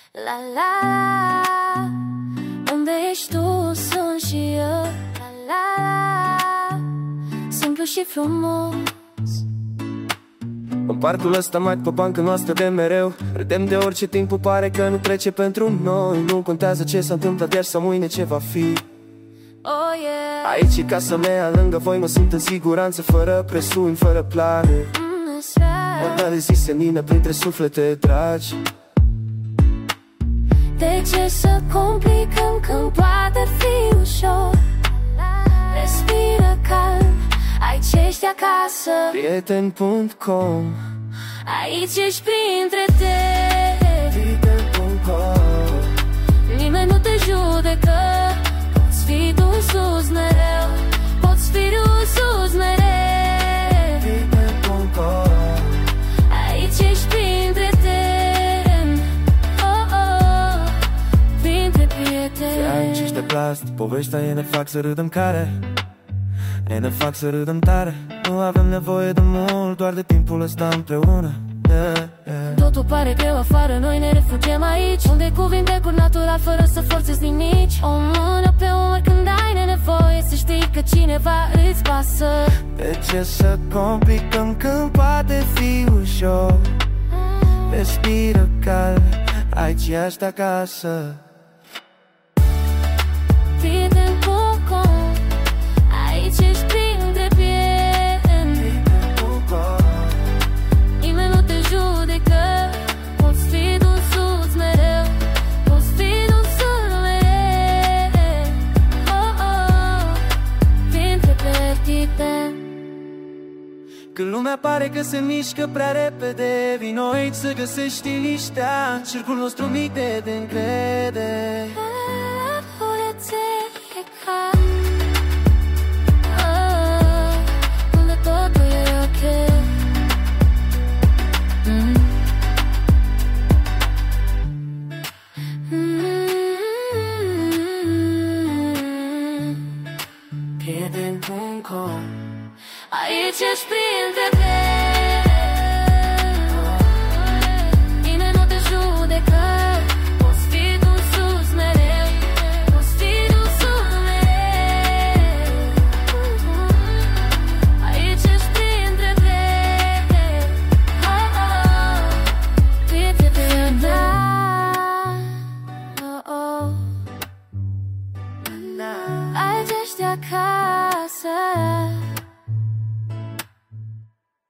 La la la, unde ești tu, sunt și eu. La la la, simplu și frumos. În parcul ăsta mai pe bancă noastră de mereu râdem de orice, timpul pare că nu trece pentru noi. Nu contează ce s-a întâmplat ieri sau mâine ce va fi. Oh yeah. Aici e casa mea, lângă voi mă simt în siguranță, fără presiuni, fără planuri. Ordine de zi senină printre suflete dragi. De ce să complicăm când poate fi ușor? Respiră calm, aici ești acasă. Prieten.com, aici ești printre tine. Prieten.com, nimeni nu te judecă. Poți fi tu sus mereu, poți fi tu sus mereu. Prieten.com, aici ești printre tine. Oh, oh, printre prieteni. aici de plast, poveștea ei ne fac să râdem care. Ei ne fac să râdem tare. Nu avem nevoie de mult, doar de timpul ăsta împreună. Totul pare greu afară, noi ne refugiem aici, unde cuvinte pur natural, fără să forțezi nimic. O mână pe umăr când ai nevoie, să știi că cineva îți pasă. De ce să complicăm când poate fi ușor? Respiră calm, aici ești acasă. Prieten.com, aici ești printre prieteni. Nimeni nu te judecă. Poți fi tu sus mereu, poți fi tu sus mereu. Oh, oh, printre prieteni. Când lumea pare că se mișcă prea repede, vino aici să găsești liniștea, cercul nostru mic de încredere. Unde totul e ok. Prieten.com, aici ești